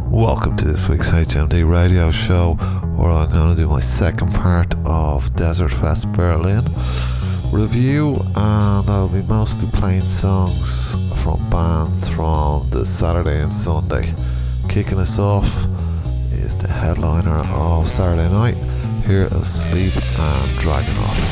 Welcome to this week's HMD radio show, where I'm going to do my second part of Desert Fest Berlin review, and I'll be mostly playing songs from bands from the Saturday and Sunday. Kicking us off is the headliner of Saturday night, Here is Sleep and Dragonoff.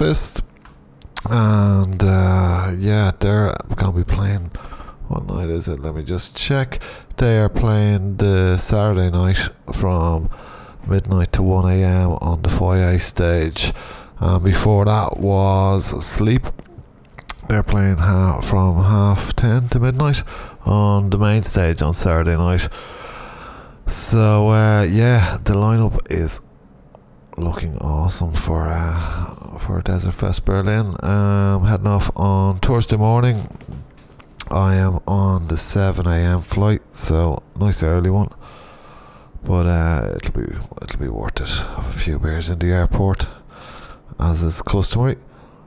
Breakfast, and yeah, they're going to be playing. What night is it? Let me just check. They are playing the Saturday night from midnight to 1 a.m. on the foyer stage. Before that was Sleep. They're playing from 10:30 to midnight on the main stage on Saturday night. So yeah, the lineup is looking awesome for Desert Fest Berlin. Heading off on Thursday morning. I am on the 7 a.m. flight, so nice early one. But it'll be worth it. Have a few beers in the airport, as is customary.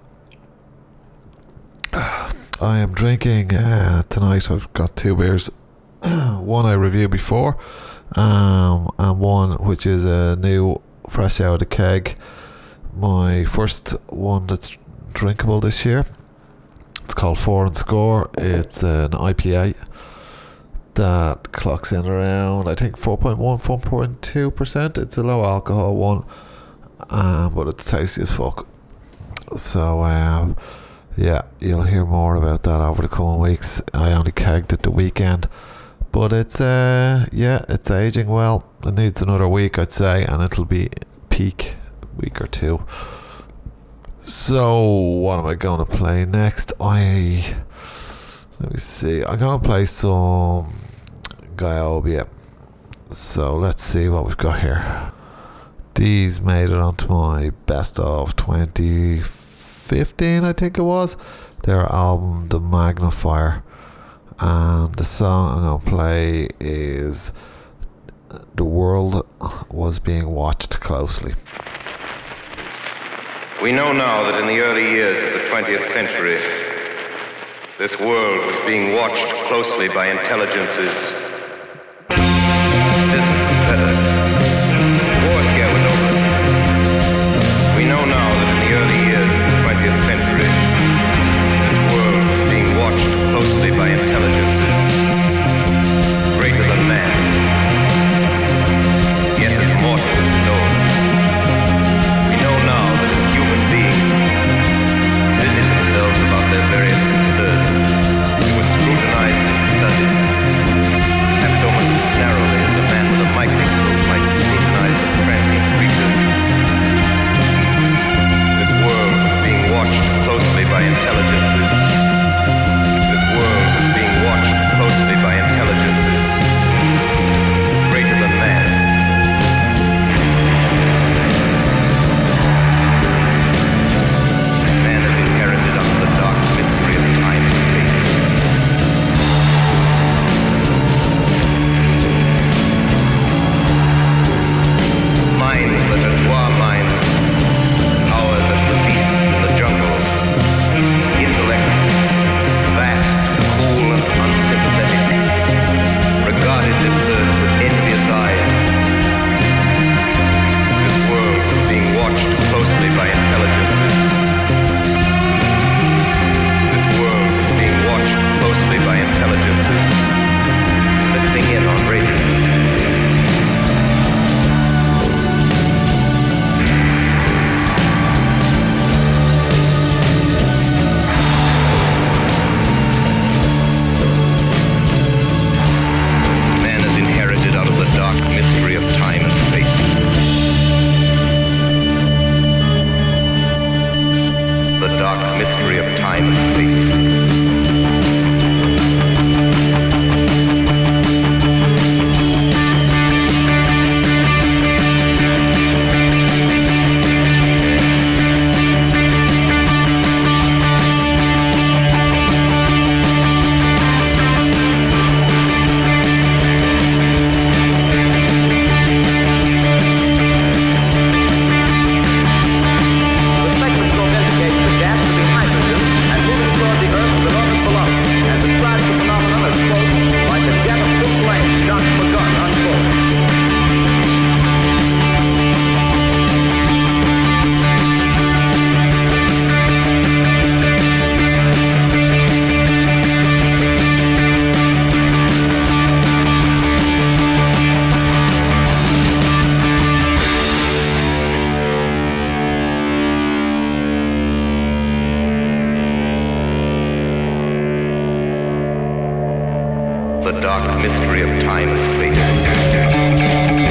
I am drinking tonight. I've got 2 beers. One I reviewed before, and one which is a new, fresh out of the keg. My first one that's drinkable this year. It's called 4 and Score. It's an IPA that clocks in around, I think, 4.2%. It's a low alcohol one, but it's tasty as fuck. So yeah, you'll hear more about that over the coming weeks. I only kegged it the weekend, but it's it's aging well. It needs another week, I'd say, and it'll be peak week or 2. So what am I going to play next? Let me see. I'm going to play some Gyobia. So let's see what we've got here. These made it onto my best of 2015, I think it was. Their album, The Magnifier. And the song I'm going to play is The World Was Being Watched Closely. We know now that in the early years of the 20th century, this world was being watched closely by intelligences. The war scare was over. We know now that in the early years of the 20th century, this world was being watched closely by intelligences greater than man, yet as mortal as those. We know now that as human beings busy themselves about their various concerns, we were scrutinized and studied, perhaps almost as narrowly as a man with a microscope the dark mystery of time and space.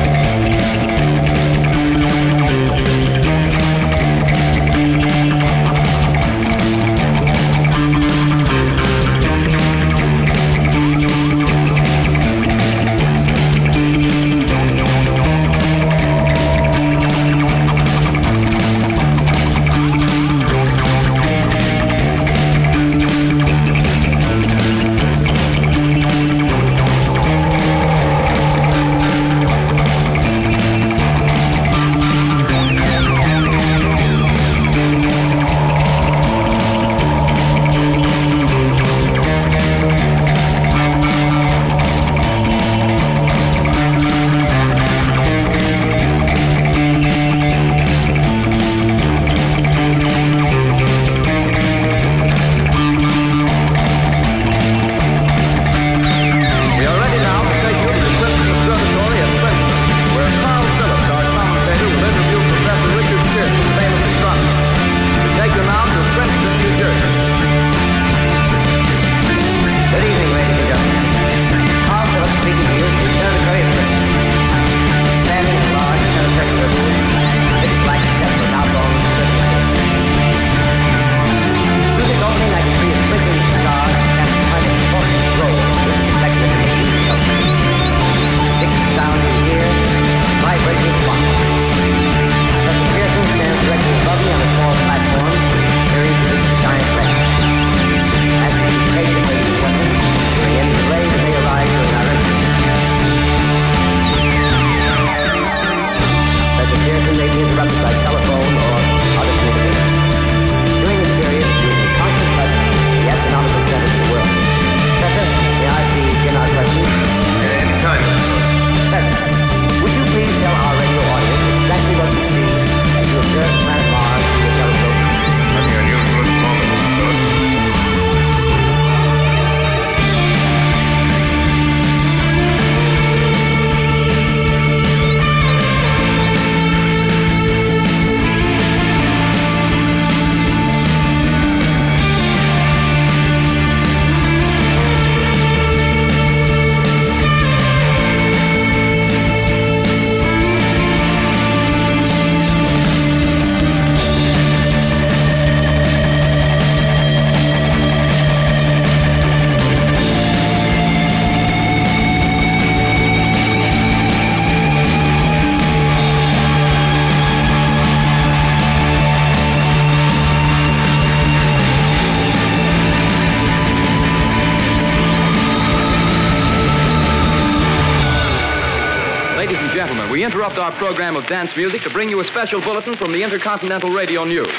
We interrupt our program of dance music to bring you a special bulletin from the Intercontinental Radio News.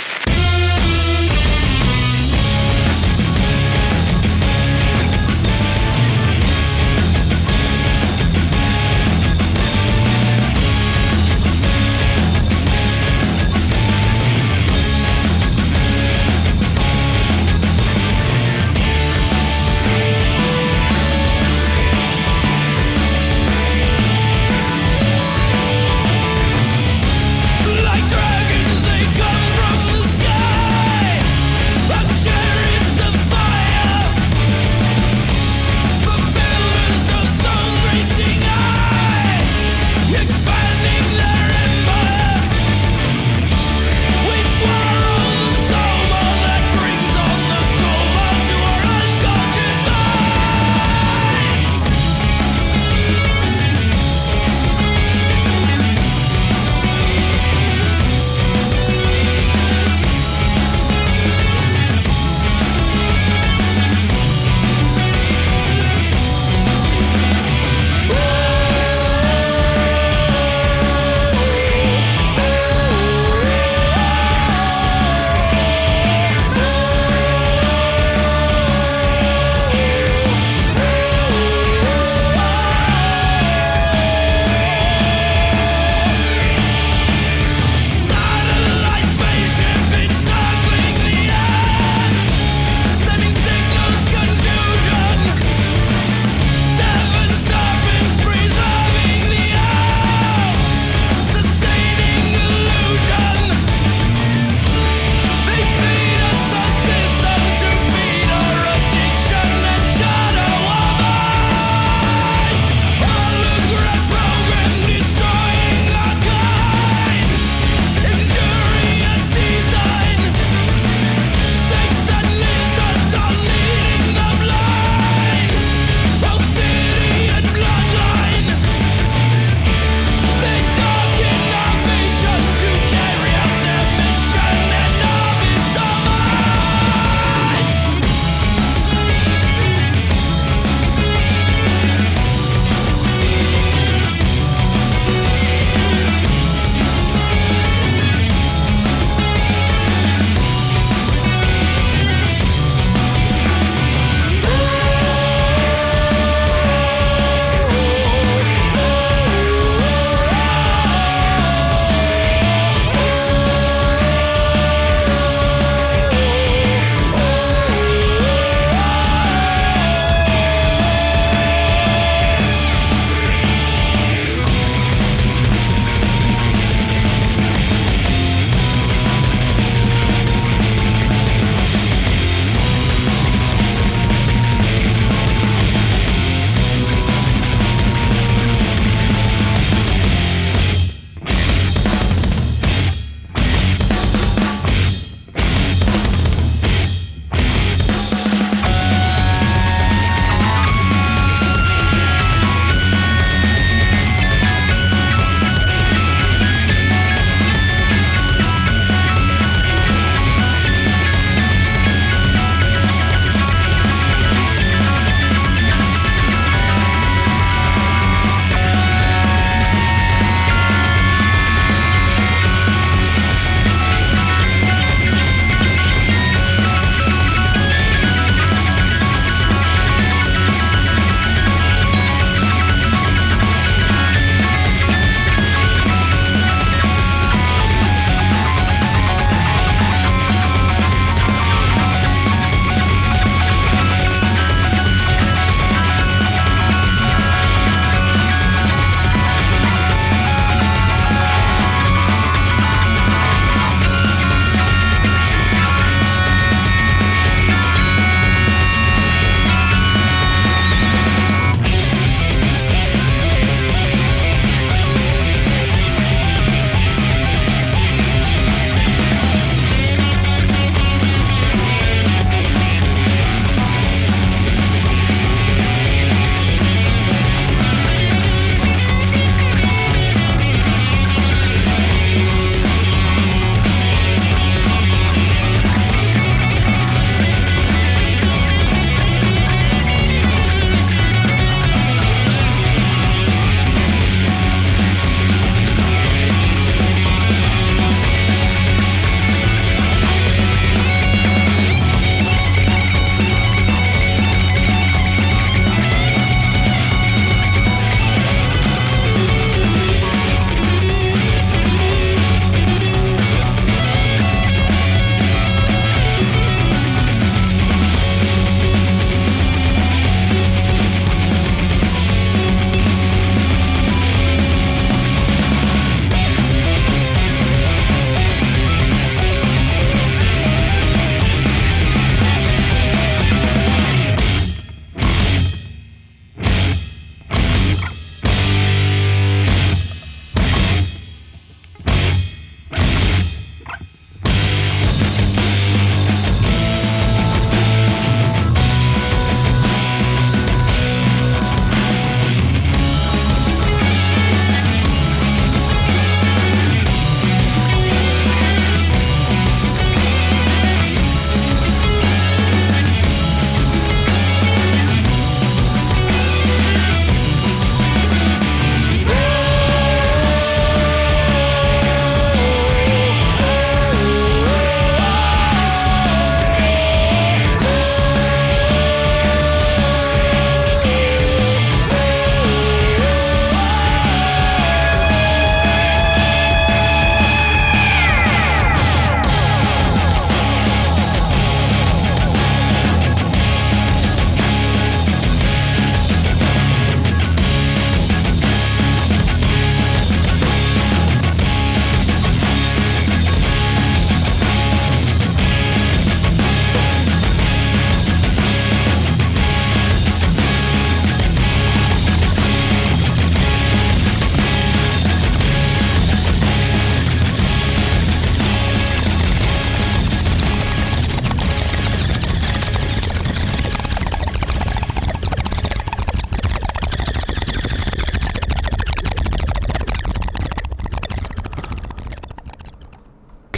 Like dragons, they come from the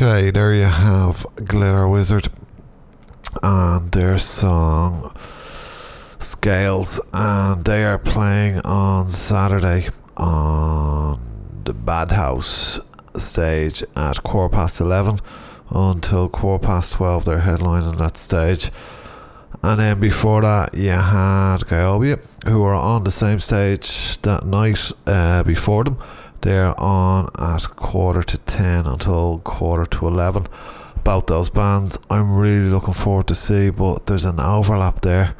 Okay, there you have Glitter Wizard and their song Scales, and they are playing on Saturday on the Bad House stage at 11:15 until 12:15. They're headlining that stage. And then before that you had Gyobia, who are on the same stage that night before them. They're on at 10:15 until 11:15. Both those bands I'm really looking forward to see, but there's an overlap there.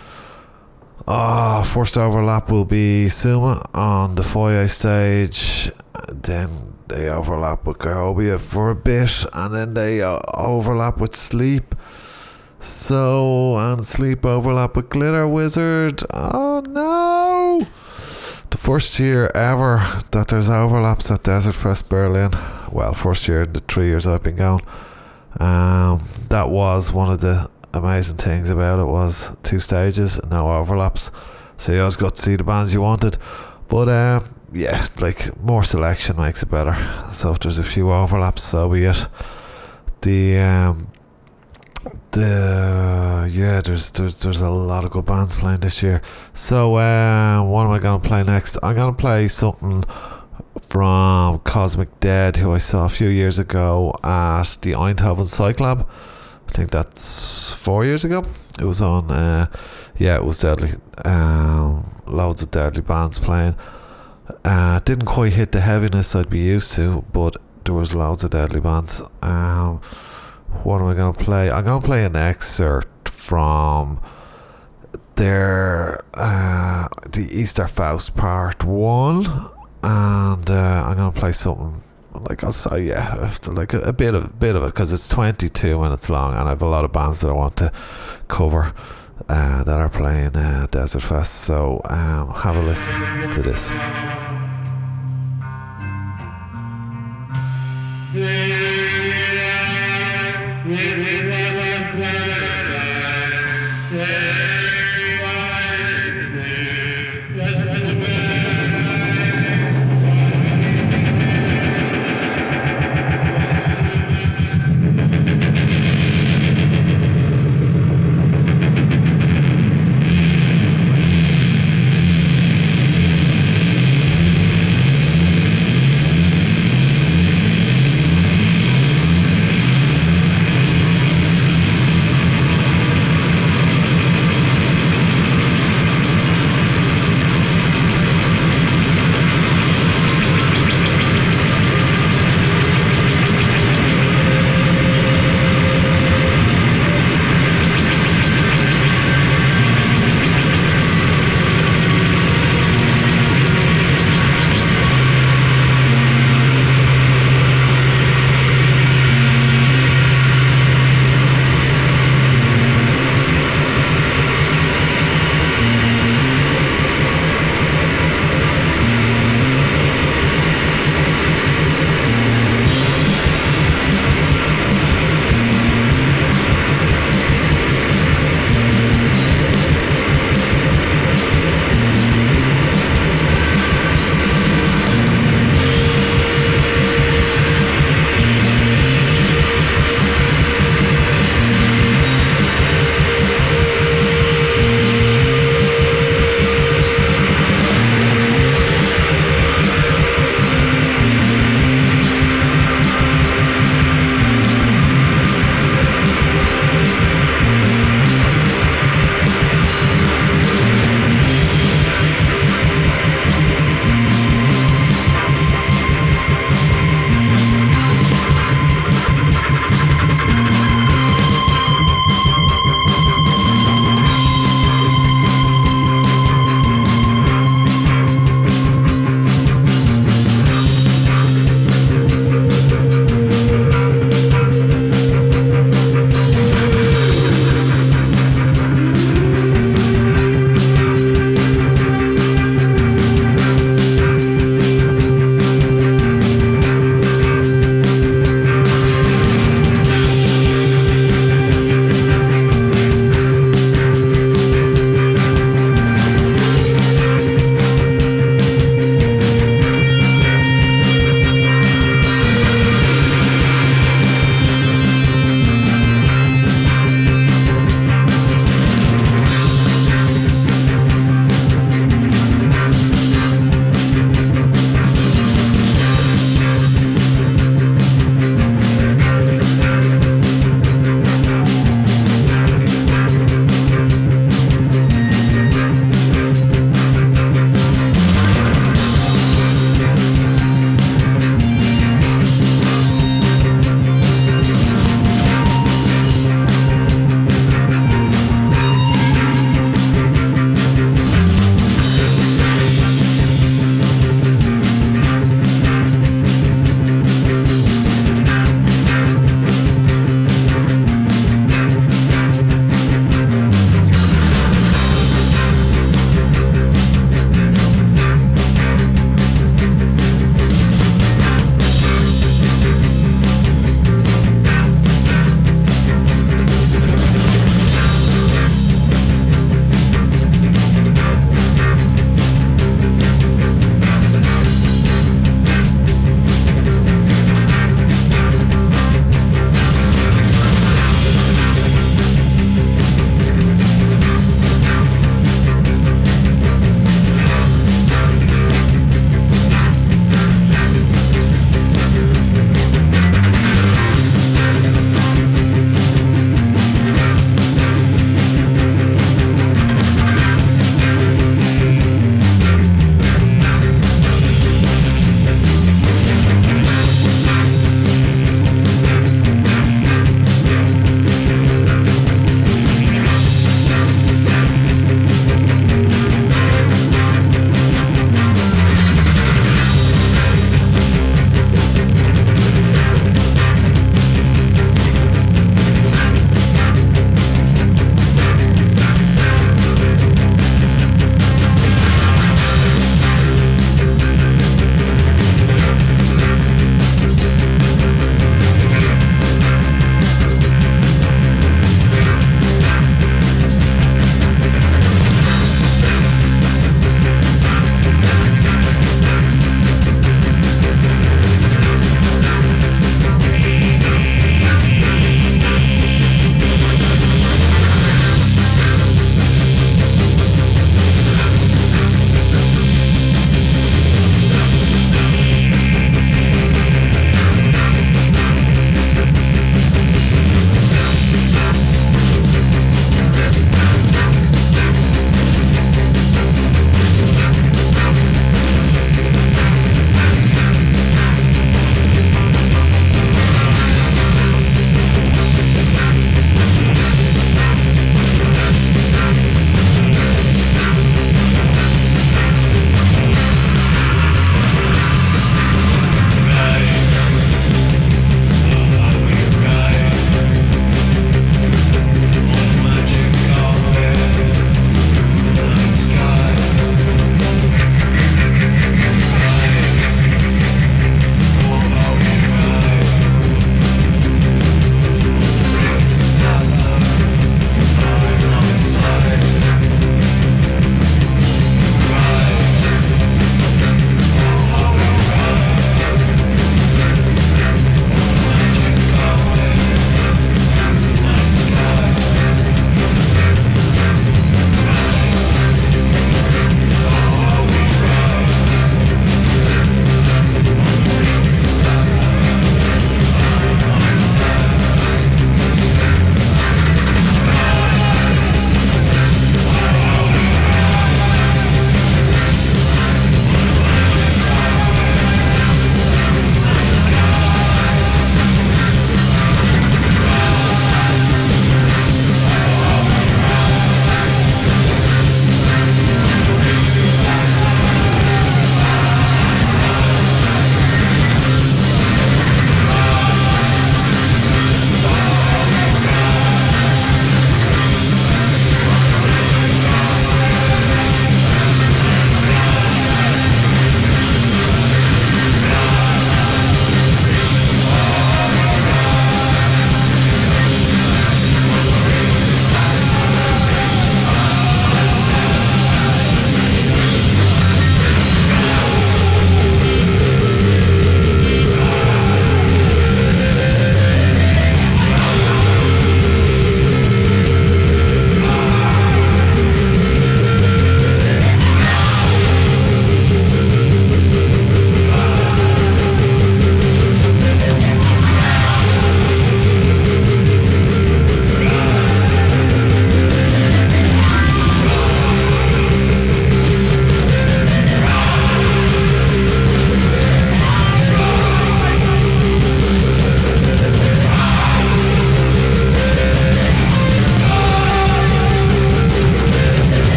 First overlap will be Suma on the Foyer stage, then they overlap with Gyobia for a bit, and then they overlap with Sleep. And Sleep overlap with Glitter Wizard. Oh no! The first year ever that there's overlaps at Desert Fest Berlin. Well, first year in the 3 years I've been going. That was one of the amazing things about it, was 2 stages, no overlaps. So you always got to see the bands you wanted. But yeah, like, more selection makes it better. So if there's a few overlaps, so be it. There's a lot of good bands playing this year. So what am I going to play next? I'm going to play something from Cosmic Dead, who I saw a few years ago at the Eindhoven Cyclab. I think that's 4 years ago. It was on it was deadly. Loads of deadly bands playing. Didn't quite hit the heaviness I'd be used to, but there was loads of deadly bands. What am I going to play? I'm going to play an excerpt from their the Easterfaust Part 1, and I'm going to play something like, I'll say, after like a bit of it, because it's 22 minutes long, and I have a lot of bands that I want to cover that are playing Desert Fest. So have a listen to this.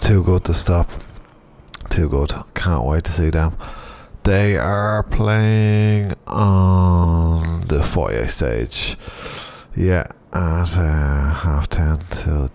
too good to stop. Too good. Can't wait to see them. They are playing on the foyer stage. Yeah, at 10:30 till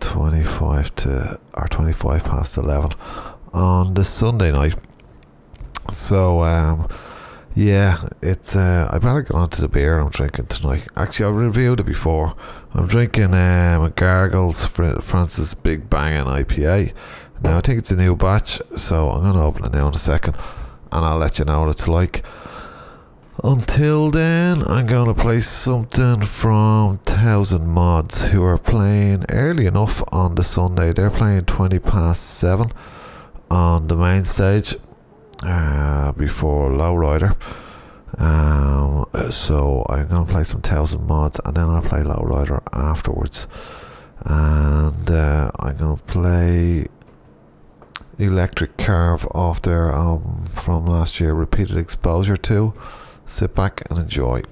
25 past 11 on the Sunday night. So yeah, it's I better get on to the beer I'm drinking tonight. Actually, I reviewed it before. I'm drinking Gargles Francis Big Bangin' IPA. Now I think it's a new batch, so I'm going to open it now in a second and I'll let you know what it's like. Until then, I'm going to play something from Thousand Mods, who are playing early enough on the Sunday. They're playing 20 past 7 on the main stage before Lowrider. So I'm going to play some Thousand Mods and then I'll play Lowrider afterwards. And I'm going to play Electric Carve off their album from last year, Repeated Exposure 2. Sit back and enjoy.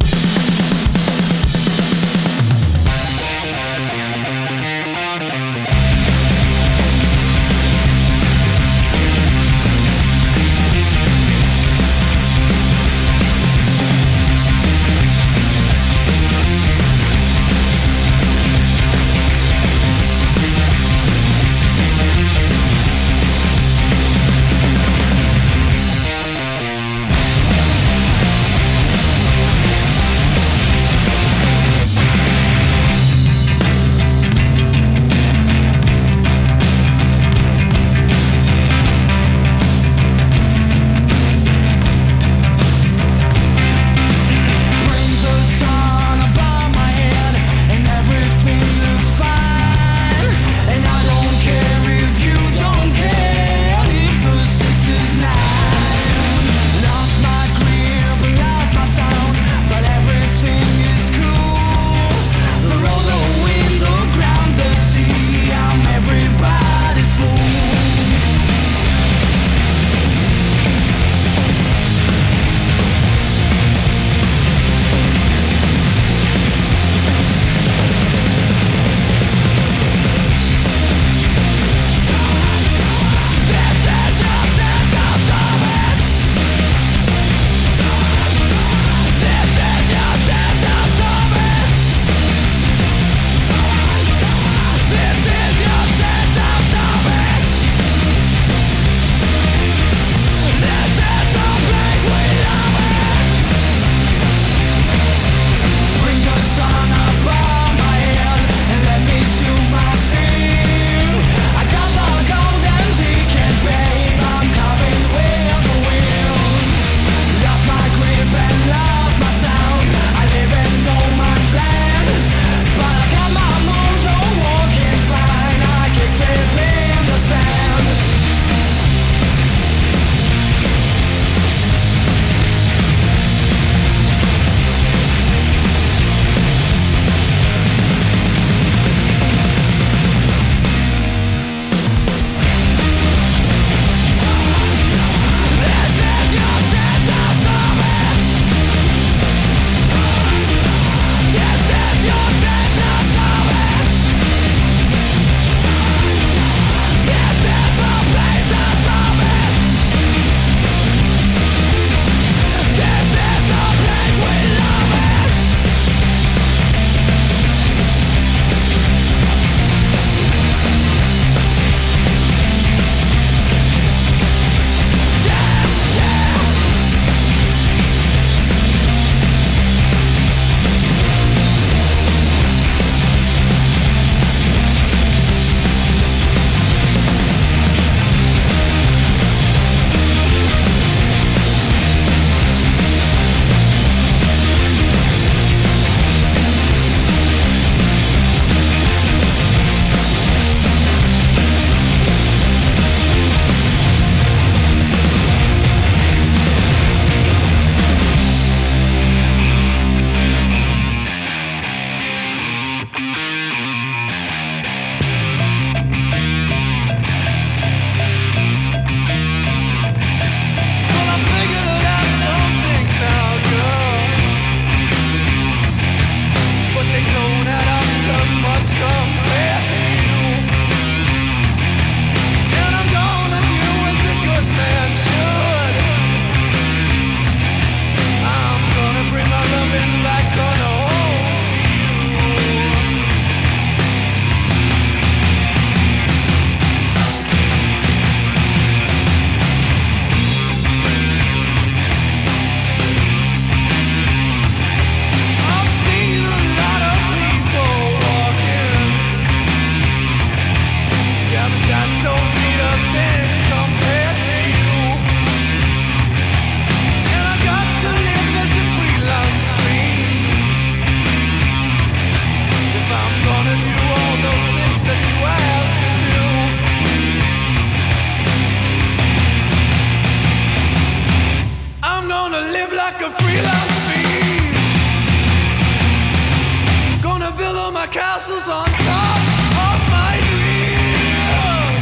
castles on top of my dreams.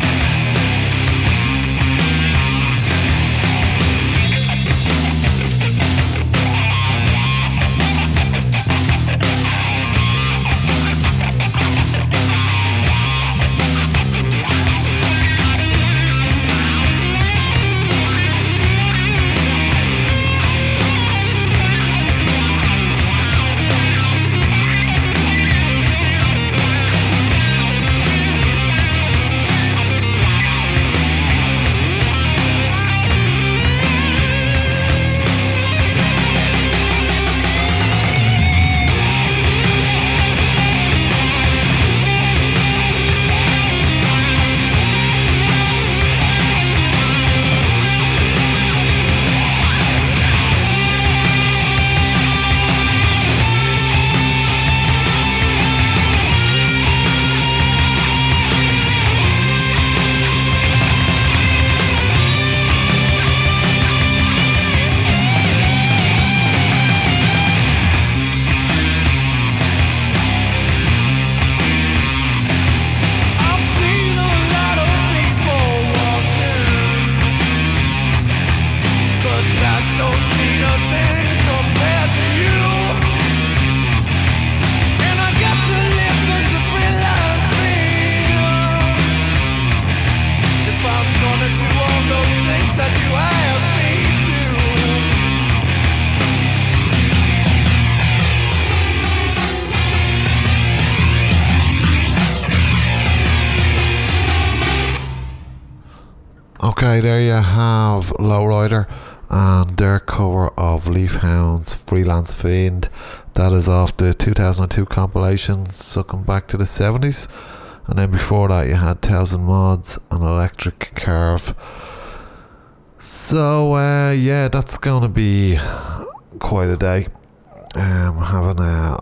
Okay, there you have Lowrider and their cover of Leafhound's Freelance Fiend. That is off the 2002 compilation Sucking Back to the 70s. And then before that you had Thousand Mods and Electric Carve. So yeah, that's going to be quite a day. Having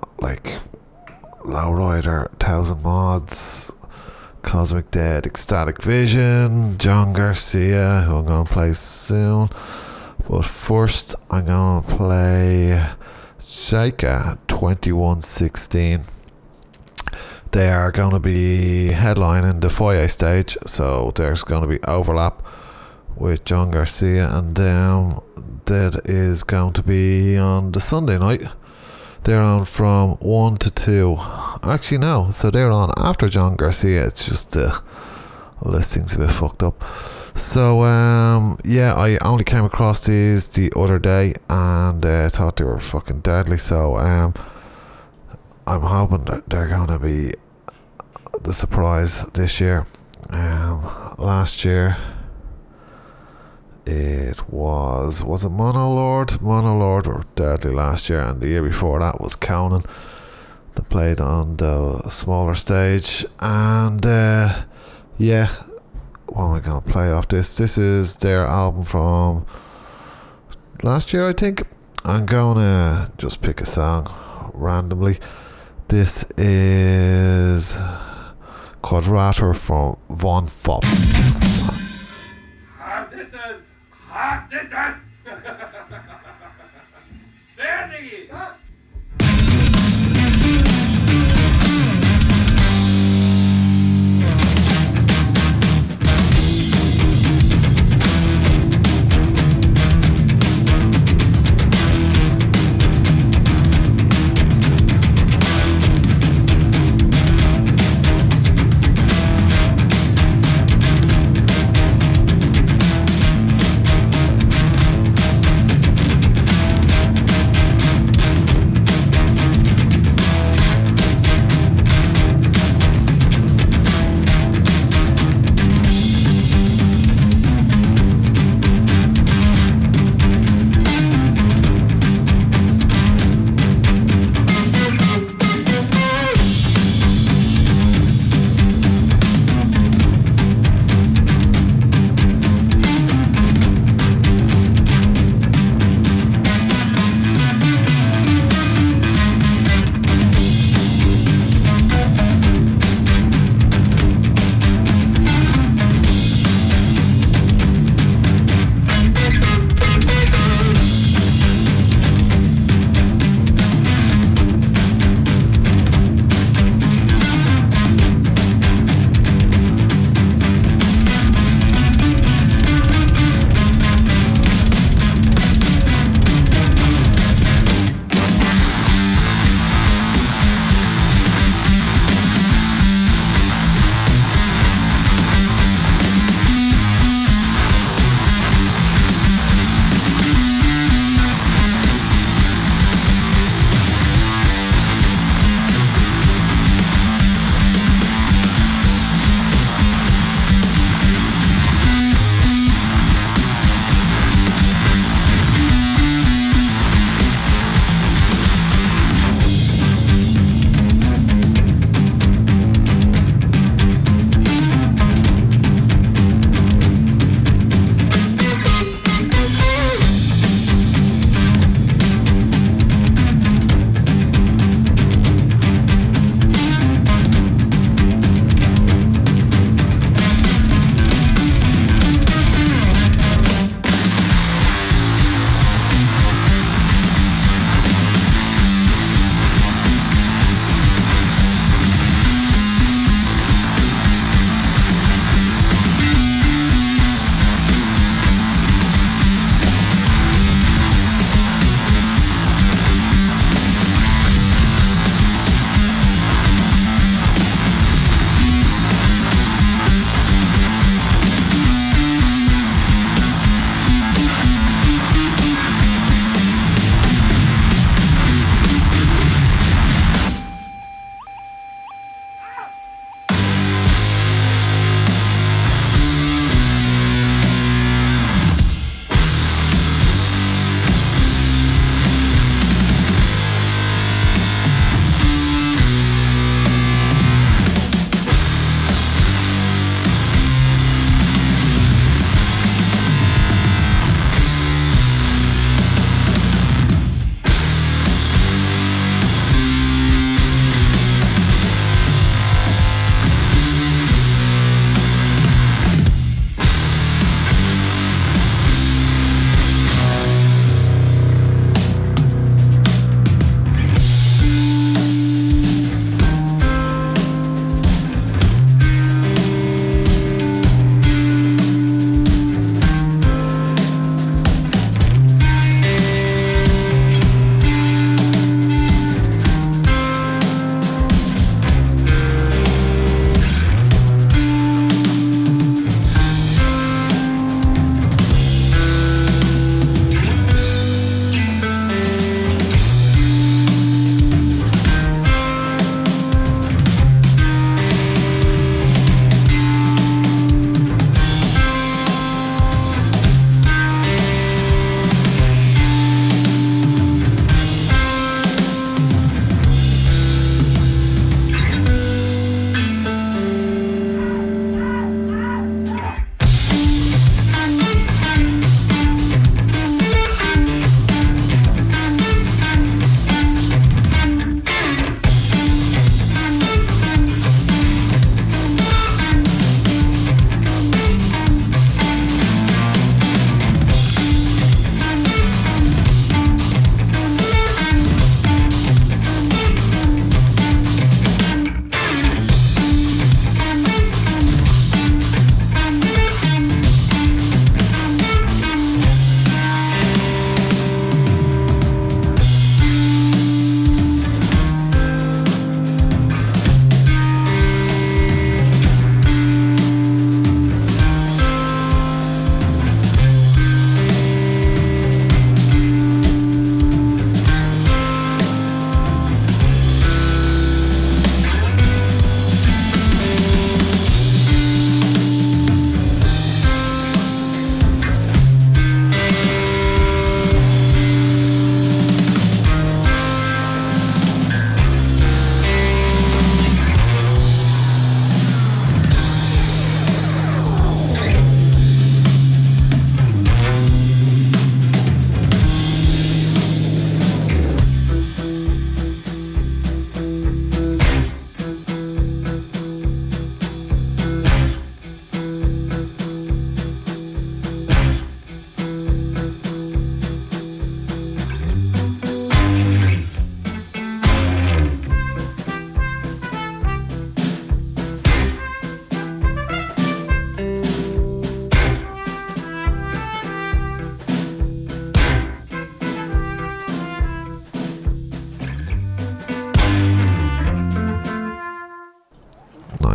Lowrider, Thousand Mods, Cosmic Dead, Ecstatic Vision, John Garcia, who I'm going to play soon. But first, I'm going to play Shaika 2116. They are going to be headlining the Foyer stage, so there's going to be overlap with John Garcia, and that is going to be on the Sunday night. They're on from 1 to 2. Actually, no. So they're on after John Garcia. It's just the listing's a bit fucked up. So, yeah, I only came across these the other day and thought they were fucking deadly. So, I'm hoping that they're going to be the surprise this year. Last year, it was it Monolord? Monolord were deadly last year, and the year before that was Conan. They played on the smaller stage, and yeah, what am I going to play off this? This is their album from last year, I think. I'm going to just pick a song randomly. This is Quadrator from Von Fops. Sandy!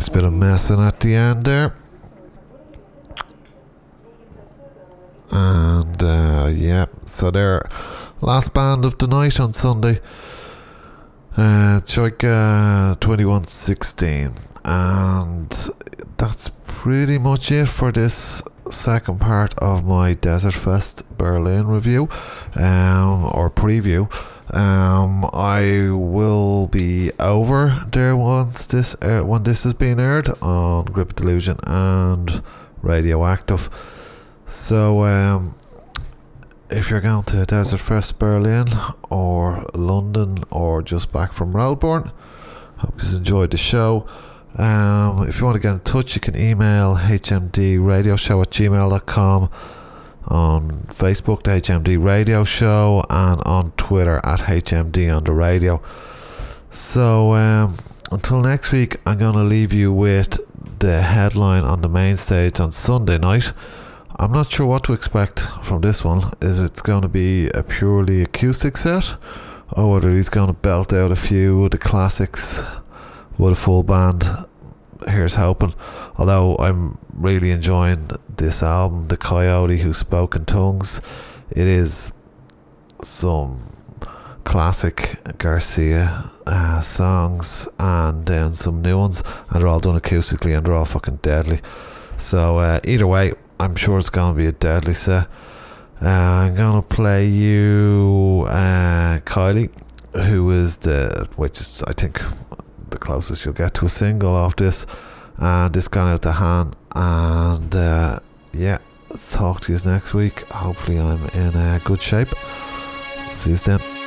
Nice bit of messing at the end there. And yeah, so they're last band of the night on Sunday. Troika 2116. And that's pretty much it for this second part of my Desert Fest Berlin review or preview. I will be over there once this when this is being aired on Grip Delusion and Radioactive. So if you're going to Desert Fest Berlin or London or just back from Roadburn, hope you enjoyed the show. If you want to get in touch, you can email hmdradioshow@gmail.com, on Facebook, the HMD Radio Show, and on Twitter at HMD on the radio. So until next week, I'm going to leave you with the headline on the main stage on Sunday night. I'm not sure what to expect from this one. Is it's going to be a purely acoustic set, or whether he's going to belt out a few of the classics with a full band? Here's hoping. Although I'm really enjoying this album, The Coyote Who Spoke in Tongues. It is some classic Garcia songs and then some new ones, and they're all done acoustically and they're all fucking deadly. So either way, I'm sure it's going to be a deadly set. I'm going to play you Kylie, who is which is I think the closest you'll get to a single off this, and this gone out to Han. And yeah, talk to you next week. Hopefully I'm in good shape. See you then.